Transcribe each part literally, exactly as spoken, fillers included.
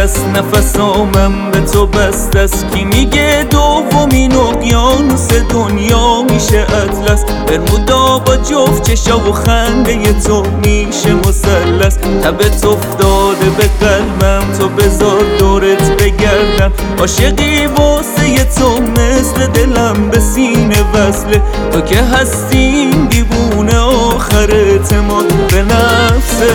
است نفسامم به تو بست است. کی میگه دومین اقیانوس دنیا میشه اطلس؟ برمودا با جفت چشا و خنده تو میشه مثلث. تبت افتاده به قلبم تو بذار دورت بگردم. عاشقی واسه تو مثل دلم به سینه وصله. تو که هستیم دیوونه آخر اعتماد به نفسه.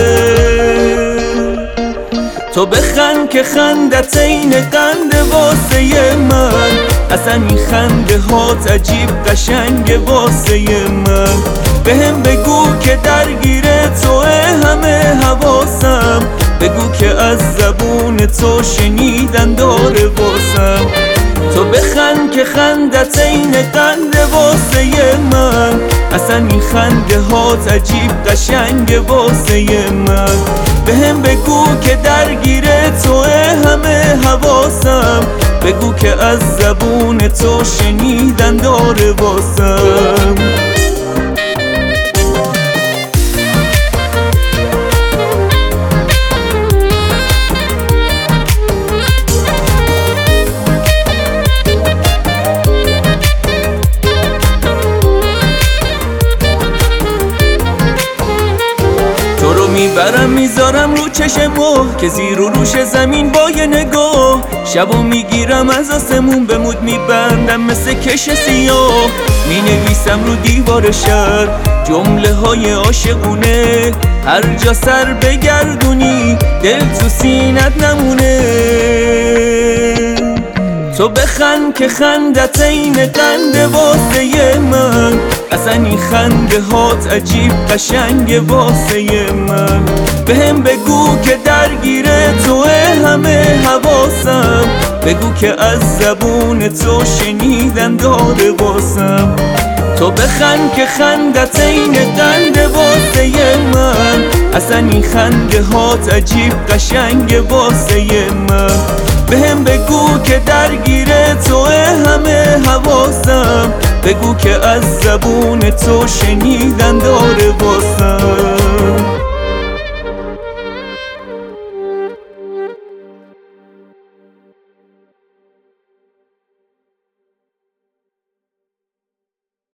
تو بخند که خندت این قنده واسه من. اصلا این خنده هات عجیب قشنگ واسه من. بهم بگو که درگیر توه همه حواسم. بگو که از زبون تو شنیدن داره واسم. تو بخند که خندت این قنده واسه من. اصلا این خنده هات عجیب قشنگ واسه من. بهم بگو که درگیر توه همه حواسم. بگو که از زبون تو شنیدن داره واسم. میبرم میذارم رو چشمو که زیر و روش زمین با یه نگاه. شبو میگیرم از آسمون به مود میبندم مثل کش سیاه. مینویسم رو دیوار شهر جمله های عاشقونه. هر جا سر بگردونی دل تو سینت نمونه. تو بخند که خندت این قنده واسه من. اصلا این خنده هات عجیب قشنگ واسه من. بهم بگو که درگیر توه همه حواسم. بگو که از زبون تو شنیدن داره واسم. تو بخند که خندت این قنده واسه من. اصلا این خنده هات عجیب قشنگ واسه من. بهم بگو که درگیر توه همه حواسم. بگو که از زبون تو شنیدن داره واسم.